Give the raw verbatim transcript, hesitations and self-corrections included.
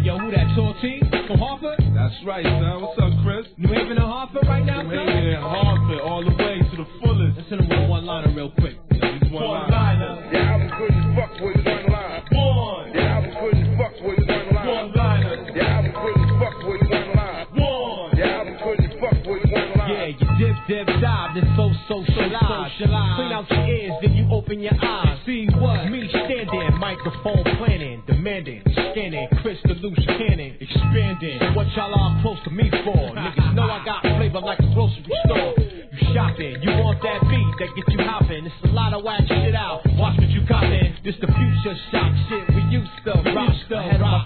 Yo, who that, Torty? From Hartford? That's right, son. What's up, Chris? New Haven and Hartford right now, New son? Haven and Hartford, all the way to the fullest. Let's hit him with a one-liner real quick. Yeah, just one, one line. liner. The album couldn't fuck with one line. One. The album couldn't fuck with one line. One liner. The album couldn't fuck with one line. One. The album couldn't fuck with one line. Yeah, you dip, dip, dive, then so socialize. Clean out your ears, then you open your eyes. See what? Me standing, microphone planning, demanding, scanning, crystal loose cannon, expanding. So what y'all are close to me for? Niggas know I got flavor like a grocery store. You shopping, you want that beat that gets you hopping. It's a lot of whack shit out. Watch what you copping. This the future shock shit we used to rock. Ahead of